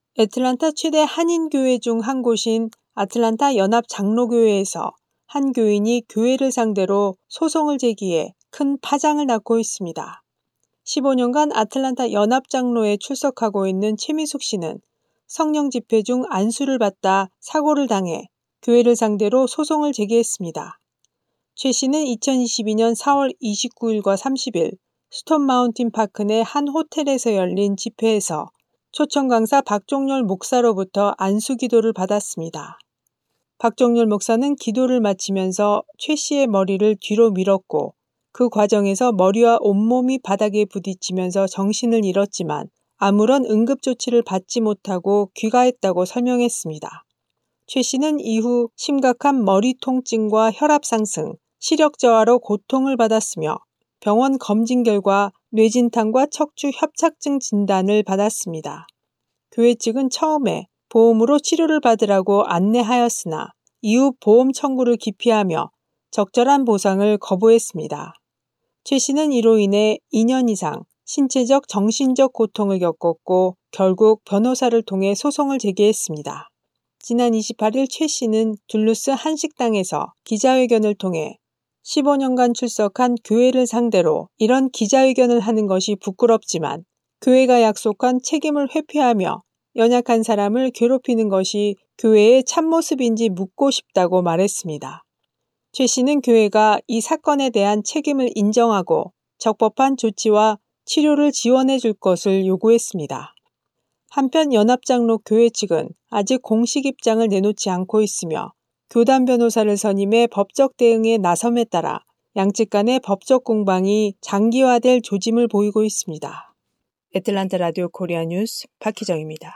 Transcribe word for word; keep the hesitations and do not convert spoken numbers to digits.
애틀랜타 최대 한인교회 중 한 곳인 아틀란타 연합장로교회에서 한 교인이 교회를 상대로 소송을 제기해 큰 파장을 낳고 있습니다. 십오 년간 아틀란타 연합장로에 출석하고 있는 최미숙 씨는 성령 집회 중 안수를 받다 사고를 당해 교회를 상대로 소송을 제기했습니다. 최 씨는 이천이십이 년 사월 이십구일과 삼십일 스톤 마운틴 파크 내 한 호텔에서 열린 집회에서 초청 강사 박종렬 목사로부터 안수 기도를 받았습니다. 박종렬 목사는 기도를 마치면서 최 씨의 머리를 뒤로 밀었고 그 과정에서 머리와 온몸이 바닥에 부딪히면서 정신을 잃었지만 아무런 응급조치를 받지 못하고 귀가했다고 설명했습니다. 최 씨는 이후 심각한 머리 통증과 혈압 상승, 시력 저하로 고통을 받았으며 병원 검진 결과 뇌진탕과 척추 협착증 진단을 받았습니다. 교회 측은 처음에 보험으로 치료를 받으라고 안내하였으나 이후 보험 청구를 기피하며 적절한 보상을 거부했습니다. 최 씨는 이로 인해 이 년 이상 신체적, 정신적 고통을 겪었고 결국 변호사를 통해 소송을 제기했습니다. 지난 이십팔일 최 씨는 둘루스 한 식당에서 기자회견을 통해 십오 년간 출석한 교회를 상대로 이런 기자회견을 하는 것이 부끄럽지만 교회가 약속한 책임을 회피하며 연약한 사람을 괴롭히는 것이 교회의 참모습인지 묻고 싶다고 말했습니다. 최 씨는 교회가 이 사건에 대한 책임을 인정하고 적법한 조치와 치료를 지원해 줄 것을 요구했습니다. 한편 연합장로 교회 측은 아직 공식 입장을 내놓지 않고 있으며 교단 변호사를 선임해 법적 대응에 나섬에 따라 양측 간의 법적 공방이 장기화될 조짐을 보이고 있습니다. 애틀란타 라디오 코리아 뉴스 박희정입니다.